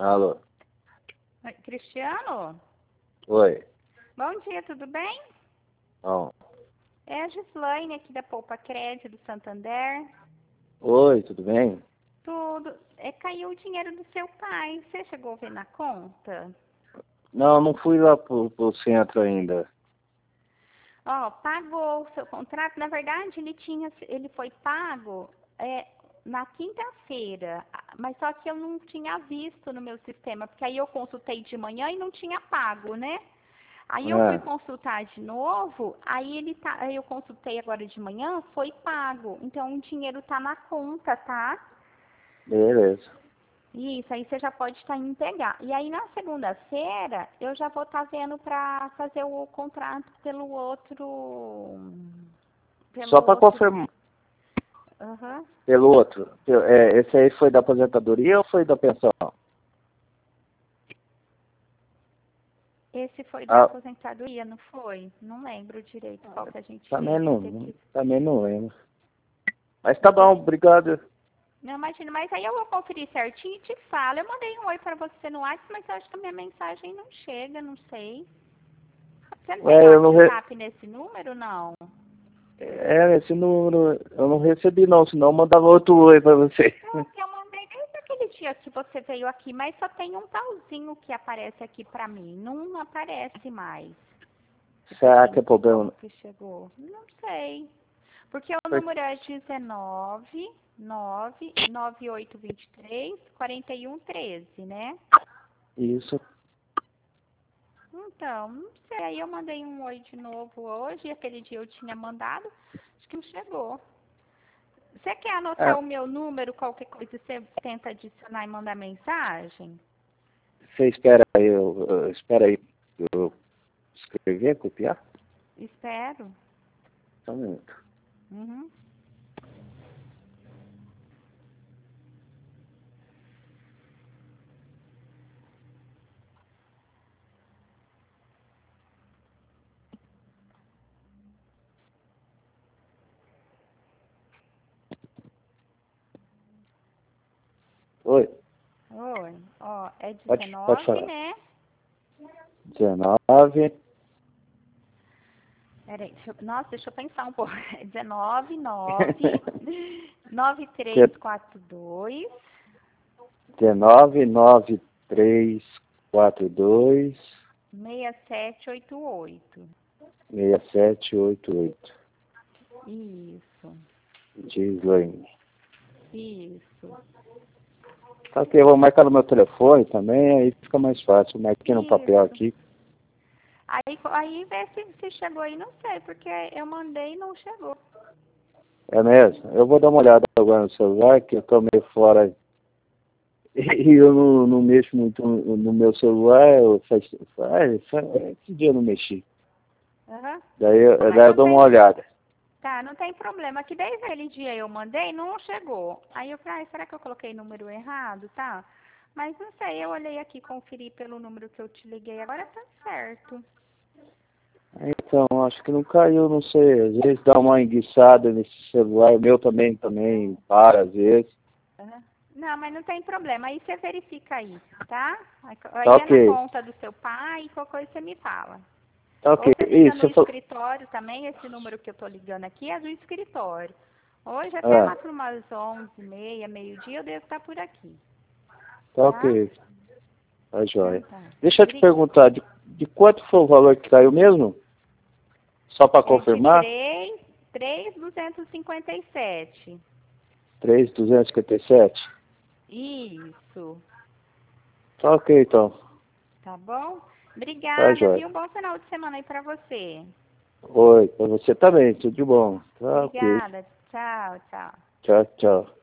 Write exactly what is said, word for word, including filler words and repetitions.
Alô? Oi, Cristiano? Oi. Bom dia, tudo bem? Bom. É a Gislaine aqui da Poupa Crédito do Santander. Oi, tudo bem? Tudo. É, caiu o dinheiro do seu pai. Você chegou a ver na conta? Não, não fui lá pro, pro centro ainda. Ó, pagou o seu contrato. Na verdade, ele tinha, ele foi pago é, na quinta-feira, mas só que eu não tinha visto no meu sistema, porque aí eu consultei de manhã e não tinha pago, né? Aí eu fui Ah, consultar de novo, aí ele tá, aí eu consultei agora de manhã, foi pago. Então o dinheiro tá na conta, tá? beleza. Isso, aí você já pode estar indo pegar. E aí na segunda-feira eu já vou estar vendo para fazer o contrato pelo outro, pelo Só para outro. confirmar, Aham. pelo outro. É, esse aí foi da aposentadoria ou foi da pensão? Esse foi da Ah, aposentadoria, não foi? Não lembro direito qual que a gente também fez. Vai ter não, que, também não lembro. Mas tá vai ter bom, que obrigado. Não, imagina, mas aí eu vou conferir certinho e te falo. Eu mandei um oi para você no WhatsApp, mas eu acho que a minha mensagem não chega, não sei. Você não tem É, eu não re... WhatsApp nesse número, não? É, esse número eu não recebi não, senão eu mandava outro oi pra você. Não, que eu mandei desde aquele dia que você veio aqui, mas só tem um talzinho que aparece aqui pra mim. Não aparece mais. Tipo Será assim, que é problema? que chegou. Não sei. Porque o Por- número é dezenove, nove, nove oito dois três, quatro um um três, né? Isso. Então, não sei, aí eu mandei um oi de novo hoje, aquele dia eu tinha mandado, acho que não chegou. Você quer anotar Ah, o meu número, qualquer coisa, você tenta adicionar e mandar mensagem? você espera aí, eu, eu- espera aí, eu escrever, copiar? Espero. Só um minuto. Uhum. Oi, Oi, ó, é pode, pode dezenove, falar. né? dezenove, Peraí, deixa eu, nossa, deixa eu pensar um pouco. É dezenove, nove, nove três quatro dois, dezenove, nove, três, quatro, dois, seis sete oito oito. seis, sete, oito, oito. Isso, Gislaine. isso, Tá ok, eu vou marcar no meu telefone também, aí fica mais fácil. Marquei no papel isso. aqui. Aí, aí vê se, se chegou aí, não sei, porque eu mandei e não chegou. É mesmo? Eu vou dar uma olhada agora no celular, que eu tô meio fora. E eu não, não mexo muito no, no meu celular, eu faz, faz, faz, esse dia eu não mexi. Uhum. Daí, eu- Não, mas daí eu não dou uma tem, olhada. tá, não tem problema. Aqui desde aquele dia eu mandei, não chegou. Aí eu falei, ai, será que eu coloquei número errado, tá? Mas não sei, eu olhei aqui, conferi pelo número que eu te liguei, agora tá certo. Então, acho que não caiu, não sei. Às vezes dá uma enguiçada nesse celular, o meu também, também para às vezes. Uhum. Não, mas não tem problema. Aí você verifica aí, tá? Aí Tá aí é na ok, conta do seu pai, qualquer coisa você me fala. tá Ou ok. você liga Isso, no você falou. escritório também, esse número que eu tô ligando aqui é do escritório. Hoje até Ah, lá por umas onze e meia, meio-dia, eu devo estar por aqui, tá tá? ok, tá Então joia. tá. Deixa eu te Bri- perguntar, de, de quanto foi o valor que caiu mesmo? Só para É de confirmar? três, três duzentos e cinquenta e sete. três mil duzentos e cinquenta e sete? Isso, Tá ok, então. tá bom? Tá Obrigada, joia. viu? Bom final de semana aí pra você. Oi, pra você também, tudo de bom. Tá ok. Obrigada. Tchau, tchau. Tchau, tchau.